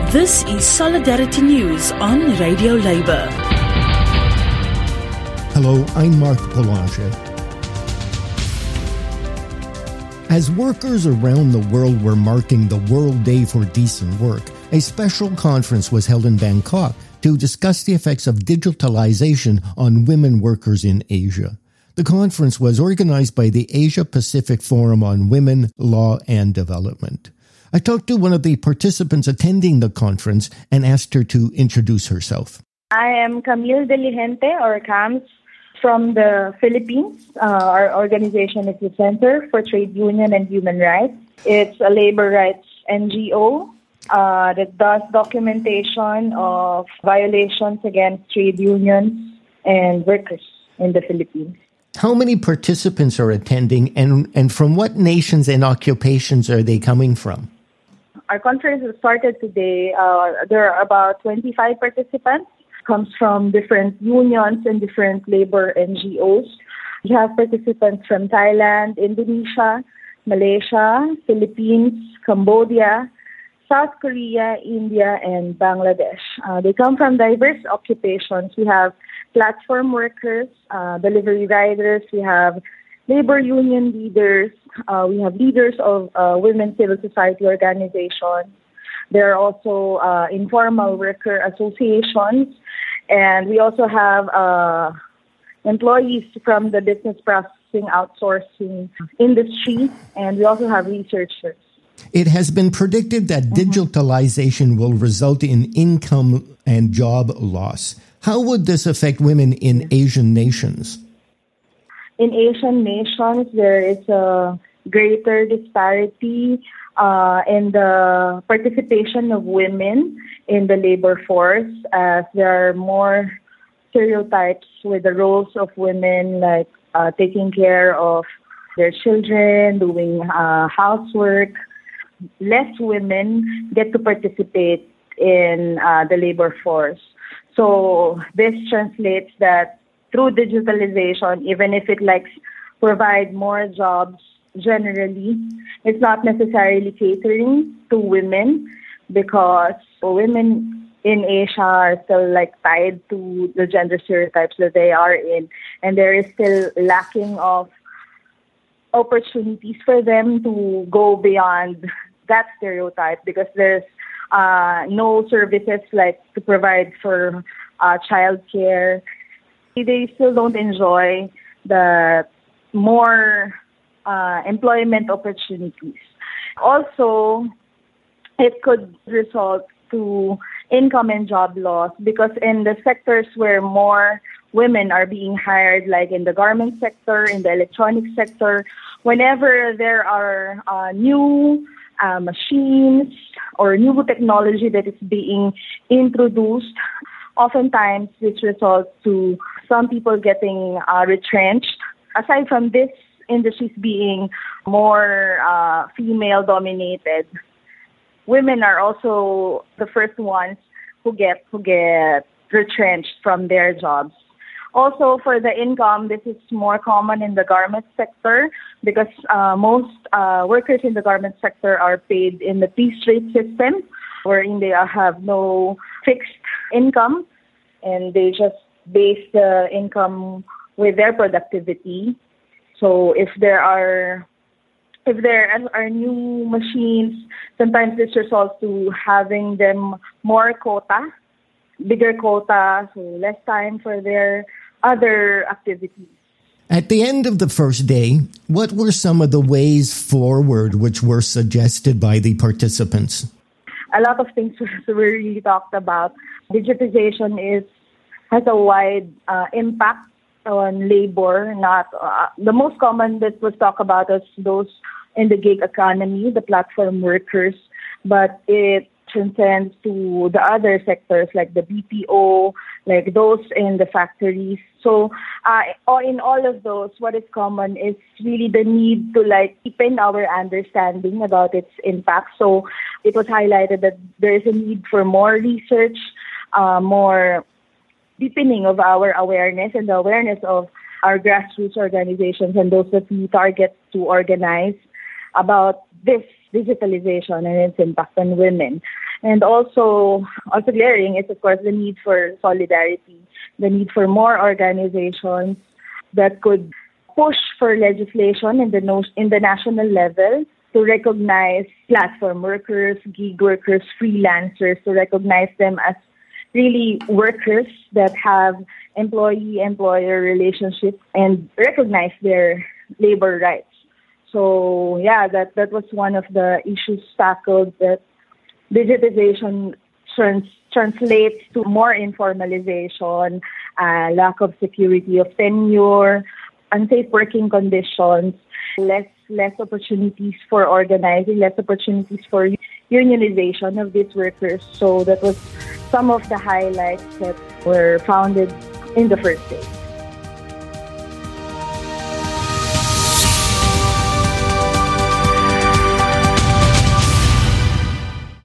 This is Solidarity News on Radio Labour. Hello, I'm Mark Boulanger. As workers around the world were marking the World Day for Decent Work, a special conference was held in Bangkok to discuss the effects of digitalization on women workers in Asia. The conference was organized by the Asia-Pacific Forum on Women, Law and Development. I talked to one of the participants attending the conference and asked her to introduce herself. I am Camille Delihente, or CAMS, from the Philippines. Our organization is the Center for Trade Union and Human Rights. It's a labor rights NGO that does documentation of violations against trade unions and workers in the Philippines. How many participants are attending, and from what nations and occupations are they coming from? Our conference has started today. There are about 25 participants. Comes from different unions and different labor NGOs. We have participants from Thailand, Indonesia, Malaysia, Philippines, Cambodia, South Korea, India, and Bangladesh. They come from diverse occupations. We have platform workers, delivery riders, we have labor union leaders, we have leaders of women civil society organizations. There are also informal worker associations, and we also have employees from the business processing outsourcing industry, and we also have researchers. It has been predicted that digitalization will result in income and job loss. How would this affect women in Asian nations? In Asian nations, there is a greater disparity in the participation of women in the labor force, as there are more stereotypes with the roles of women, like taking care of their children, doing housework. Less women get to participate in the labor force. So this translates that through digitalization, even if it provide more jobs generally, it's not necessarily catering to women, because women in Asia are still tied to the gender stereotypes that they are in, and there is still lacking of opportunities for them to go beyond that stereotype, because there's no services to provide for childcare. They still don't enjoy the more employment opportunities. Also, it could result to income and job loss, because in the sectors where more women are being hired, like in the garment sector, in the electronic sector, whenever there are new machines or new technology that is being introduced, oftentimes this results to some people getting retrenched. Aside from this industries being more female-dominated, women are also the first ones who get retrenched from their jobs. Also, for the income, this is more common in the garment sector, because most workers in the garment sector are paid in the piece rate system, wherein they have no fixed income, and they just base the income with their productivity. So if there are new machines, sometimes this results to having them more quota, bigger quota, so less time for their other activities. At the end of the first day, what were some of the ways forward which were suggested by the participants? A lot of things were really talked about. Digitization has a wide impact on labor. Not the most common that was talked about is those in the gig economy, the platform workers, but it transcends to the other sectors like the BPO, like those in the factories. So in all of those, what is common is really the need to deepen our understanding about its impact. So it was highlighted that there is a need for more research, more deepening of our awareness and the awareness of our grassroots organizations and those that we target to organize about this digitalization and its impact on women. And also glaring is, of course, the need for solidarity, the need for more organizations that could push for legislation in the national level to recognize platform workers, gig workers, freelancers, to recognize them as really workers that have employee-employer relationships and recognize their labor rights. So yeah, that was one of the issues tackled, that digitization translates to more informalization, lack of security of tenure, unsafe working conditions, less opportunities for organizing, less opportunities for unionization of these workers. So that was some of the highlights that were founded in the first day.